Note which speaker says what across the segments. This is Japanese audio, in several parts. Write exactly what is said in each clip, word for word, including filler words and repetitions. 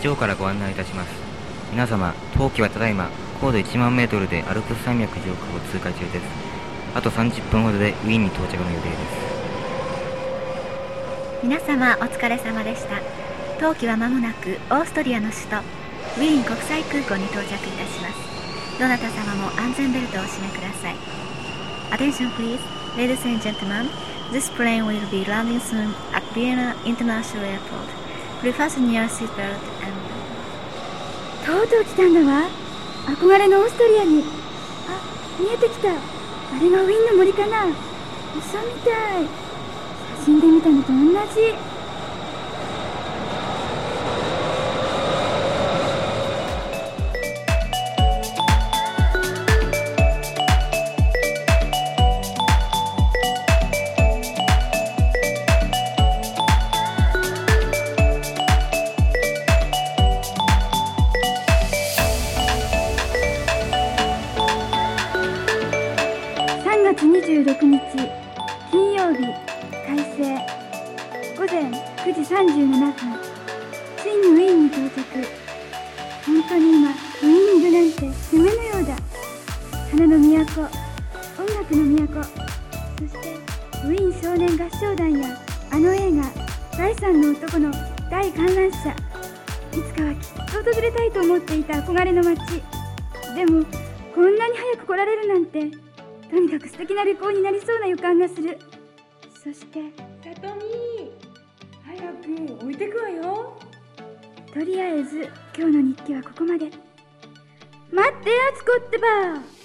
Speaker 1: 上からご案内いたします。皆様、当機はただいま高度いちまんメートルでアルプス山脈上空を通過中です。あとさんじゅっぷんほどでウィーンに到着の予定です。
Speaker 2: 皆様お疲れ様でした。当機は間もなくオーストリアの首都ウィーン国際空港に到着いたします。どなた様も安全ベルトをお締めください。 Attention please, ladies and gentlemen, this plane will be landing soon at Vienna International Airport. Please fasten your seatbelt and...
Speaker 3: とうとう来たんだわ。憧れのオーストリアに。あ、見えてきた。あれがウィーンの森かな。嘘みたい。写真で見たのと同じ。さんがつにじゅうろくにち金曜日、快晴。午前くじさんじゅうななふん、ついにウィーンに到着。本当に今ウィーンにいるなんて夢のようだ。花の都、音楽の都、そしてウィーン少年合唱団やあの映画だいさんの男の大観覧車。いつかはきっと訪れたいと思っていた憧れの街。でもこんなに早く来られるなんて、とにかく素敵な旅行になりそうな予感がする。そして
Speaker 4: さとみ、早く置いてくわよ。
Speaker 3: とりあえず今日の日記はここまで。待って、あつこってば。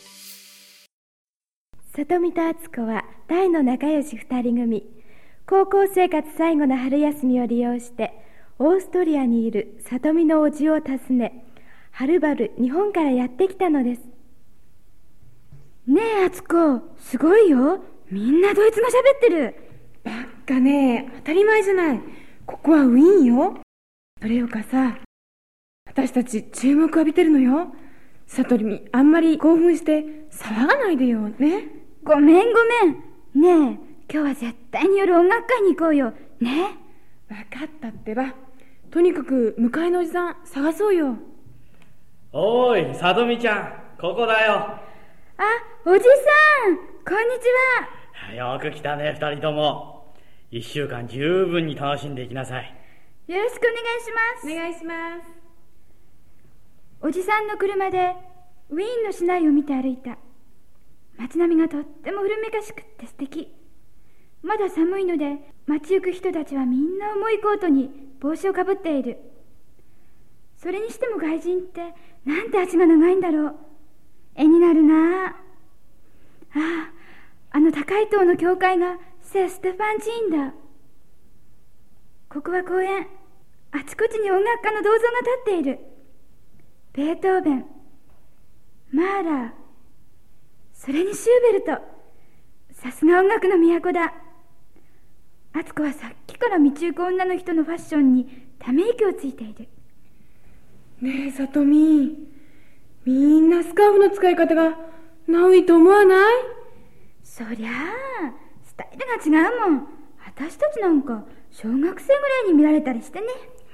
Speaker 3: さとみとあつこは大の仲良し二人組。高校生活最後の春休みを利用してオーストリアにいるさとみのおじを訪ね、はるばる日本からやってきたのです。ねえあつこ、すごいよ。みんなドイツ語喋ってる。
Speaker 4: ばっかね、当たり前じゃない。ここはウィーンよ。それよかさ、私たち注目浴びてるのよ。さとみ、あんまり興奮して騒がないでよね。
Speaker 3: ごめんごめん。ねえ、今日は絶対に夜音楽会に行こうよ。ね。
Speaker 4: わかったってば。とにかく向かいのおじさん探そうよ。
Speaker 5: おーい、さとみちゃん、ここだよ。
Speaker 3: あ、おじさん、こんにち
Speaker 5: は。よく来たね、二人とも。一週間十分に楽しんでいきなさい。
Speaker 3: よろしくお願いします。
Speaker 4: お願いします。
Speaker 3: おじさんの車でウィーンの市内を見て歩いた。街並みがとっても古めかしくって素敵。まだ寒いので街行く人たちはみんな重いコートに帽子をかぶっている。それにしても外人ってなんて足が長いんだろう。絵になるなあ。ああ、あの高い塔の教会が聖ステファン寺院だ。ここは公園。あちこちに音楽家の銅像が立っている。ベートーベン、マーラー、それにシューベルト。さすが音楽の都だ。あつこはさっきから道行く女の人のファッションにため息をついている。
Speaker 4: ねえさとみ、みんなスカーフの使い方がナウイと思わない？
Speaker 3: そりゃあスタイルが違うもん。私たちなんか小学生ぐらいに見られたりしてね。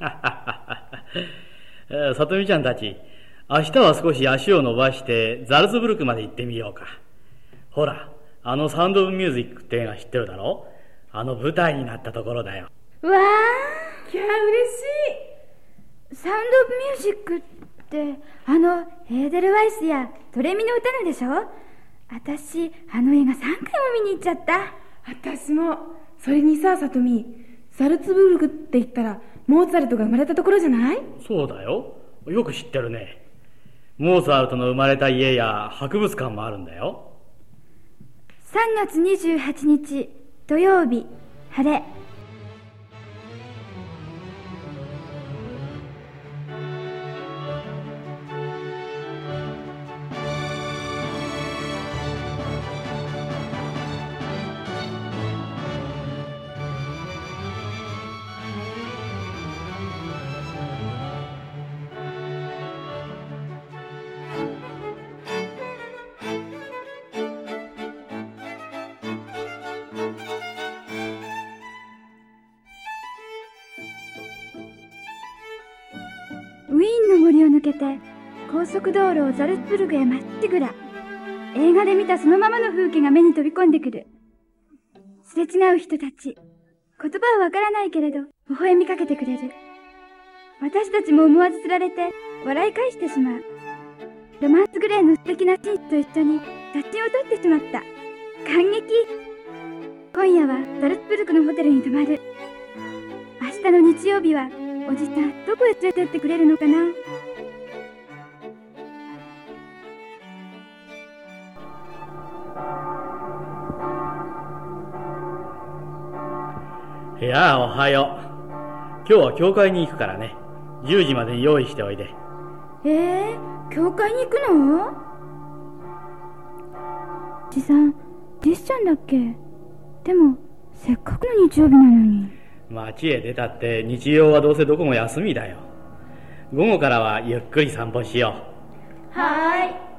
Speaker 5: さとみちゃんたち、明日は少し足を伸ばしてザルツブルクまで行ってみようか。ほら、あのサウンドオブミュージックって映画知ってるだろ？あの舞台になったところだよ。
Speaker 3: わあ、
Speaker 4: いや嬉
Speaker 3: しい。サウンドオブミュージックってあのヘーデルワイスやドレミの歌のでしょ。私あの映画さんかいも見に行っちゃった。
Speaker 4: 私も。それにさ、さとみ、ザルツブルクって言ったらモーツァルトが生まれたところじゃない？
Speaker 5: そうだよ。よく知ってるね。モーツァルトの生まれた家や博物館もあるんだよ。
Speaker 3: さんがつにじゅうはちにち土曜日、晴れ。 森を抜けて高速道路をザルツブルクへまっしぐら。映画で見たそのままの風景が目に飛び込んでくる。すれ違う人たち、言葉はわからないけれど微笑みかけてくれる。私たちも思わずつられて笑い返してしまう。ロマンスグレーの素敵な紳士と一緒に写真を撮ってしまった。感激。今夜はザルツブルクのホテルに泊まる。明日の日曜日はおじさんどこへ連れてってくれるのかな。
Speaker 5: いやあ、おはよう。今日は教会に行くからね。じゅうじまでに用意しておいで。
Speaker 3: えー、教会に行くの？おじさん、クリスチャンだっけ？でも、せっかくの日曜日なのに。
Speaker 5: 街へ出たって日曜はどうせどこも休みだよ。午後からはゆっくり散歩しよ
Speaker 3: う。はーい。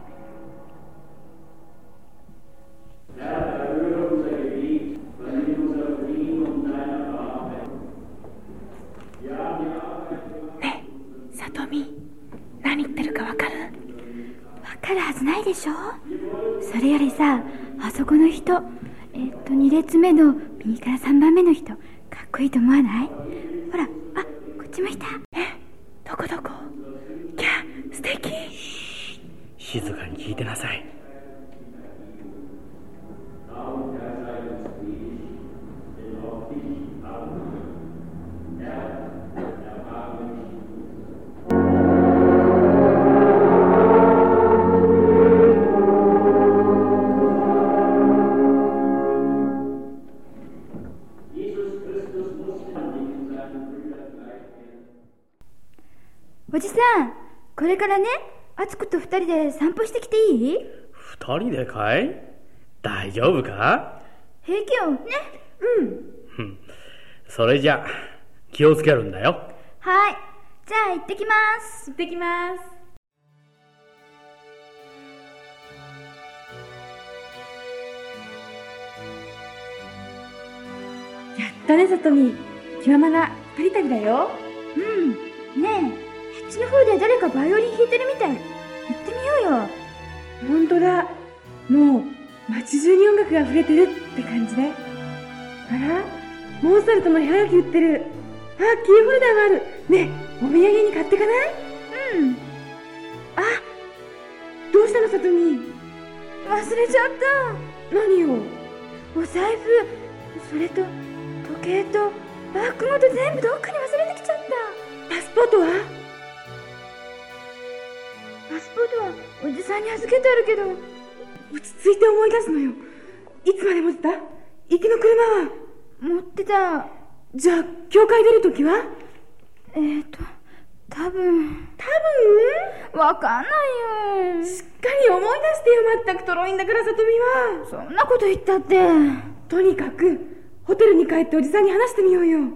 Speaker 4: 何言ってるかわかる？
Speaker 3: わかるはずないでしょ。それよりさ、あそこの人、えっとに列目の右からさんばんめの人、かっこいいと思わない？ほら、あ、こっち向いた。
Speaker 4: え、どこどこ？キャ、素敵。
Speaker 5: 静かに聞いてなさい。
Speaker 3: おじさん、これからね、あつこと二人で散歩してきていい？
Speaker 5: 二人でかい？大丈夫か？
Speaker 3: 平気よね。
Speaker 4: うん。
Speaker 5: それじゃ気をつけるんだよ。
Speaker 3: はい。じゃあ行ってきます。
Speaker 4: 行ってきます。やったね、さとみ。気ままな二人旅だよ。
Speaker 3: うん。ねえ、あっちの方で誰かバイオリン弾いてるみたい。行ってみようよ。
Speaker 4: ほんとだ。もう街中に音楽が溢れてるって感じね。あら、モーツァルトの絵はがき売ってる。あ、キーホルダーもある。ねえ、お土産に買ってかない？
Speaker 3: うん。
Speaker 4: あ、どうしたの、さとみ？
Speaker 3: 忘れちゃった。
Speaker 4: 何を？
Speaker 3: お財布、それと時計とバッグごと全部どっかに忘れてきちゃった。
Speaker 4: パスポートは？
Speaker 3: パスポートはおじさんに預けてあるけど。
Speaker 4: 落ち着いて思い出すのよ。いつまで持ってた？行きの車は？
Speaker 3: 持ってた。
Speaker 4: じゃあ教会出るときは？
Speaker 3: えーと多分
Speaker 4: 多
Speaker 3: 分わかんないよ。
Speaker 4: しっかり思い出してよ。まったくとろいんだからさとみ
Speaker 3: は。そんなこと言ったって。
Speaker 4: とにかくホテルに帰っておじさんに話してみようよ。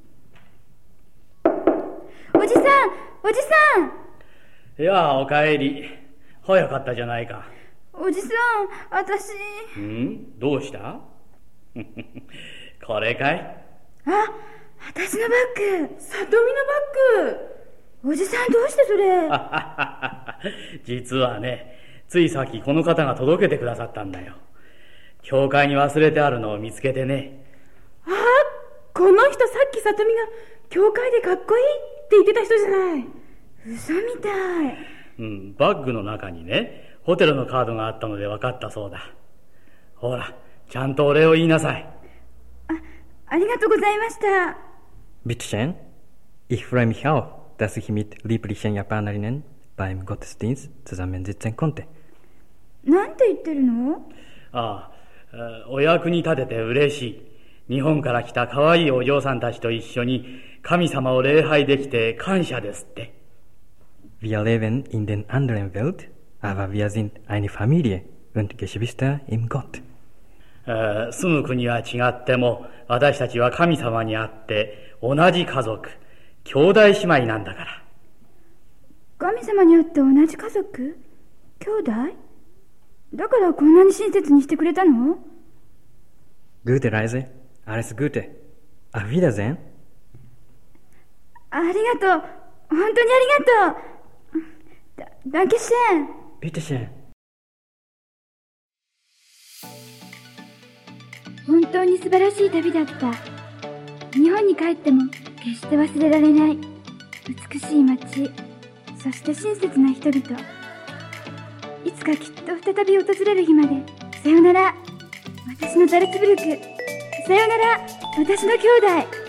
Speaker 3: おじさん、おじさ
Speaker 5: ん。いやあ、おかえり。早かったじゃないか。
Speaker 3: おじさん、私。
Speaker 5: ん？どうした？これかい？
Speaker 3: あ、私のバッグ。
Speaker 4: さとみのバッ
Speaker 3: グ。おじさん、どうしてそれ？
Speaker 5: 実はね、ついさっきこの方が届けてくださったんだよ。教会に忘れてあるのを見つけてね。
Speaker 4: あ、この人さっきさとみが教会でかっこいいって言ってた人じゃない？
Speaker 3: 嘘みたい。
Speaker 5: うん、バッグの中にね、ホテルのカードがあったので分かったそうだ。ほら、ちゃんとお礼を言いなさい。
Speaker 3: あ、ありがとうございました。
Speaker 6: Bitte schön. Ich freue mich auch, dass ich mit lieblichen Japanerinnen beim Gottesdienst zusammensitzen konnte.
Speaker 3: なんて言ってるの？
Speaker 5: ああ、お役に立てて嬉しい。日本から来た可愛いお嬢さんたちと一緒に神様を礼拝できて感謝ですって。
Speaker 6: Wir leben in den anderen Welt, aber wir sind eine Familie und Geschwister im Gott.
Speaker 5: 住む国は違っても私たちは神様にあって同じ家族、兄弟姉妹なんだから。
Speaker 3: 神様にあって同じ家族？兄弟？だからこんなに親切にしてくれたの？
Speaker 6: Gute Reise, alles Gute. Auf Wiedersehen.
Speaker 3: ありがとう。本当にありがとう。 ダンケシェン。
Speaker 6: ビテシェン。
Speaker 3: 本当に素晴らしい旅だった。日本に帰っても決して忘れられない美しい街、そして親切な人々。いつかきっと再び訪れる日まで。さよなら、私のザルツブルク。さよなら、私の兄弟。